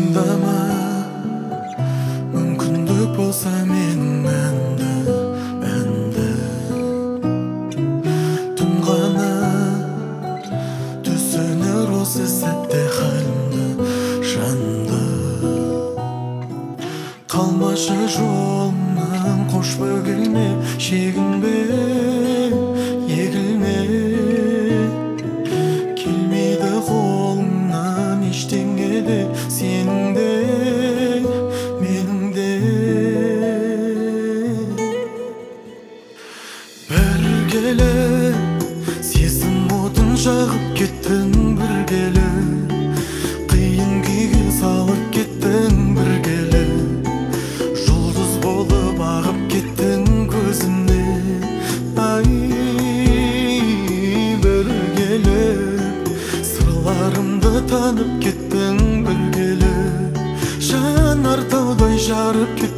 Шындама, мүмкіндік болса менің әнді түн ғана түсінер осы сәтте халімді жанды. Қалмашы жолымнан, қош бөгелме, шегінбе, егілме. Келмейді қолыңнан ештеңе де, сенің де менің де. Бір келе сезім отын жағып кеттің, бір келе қиын күйге салып кеттің, бір келе жұлдыз болып ағып кеттің көзімде. Ай, бір келе сырларымды танып кеттің, бір келе жанар таудай жарып кеттің.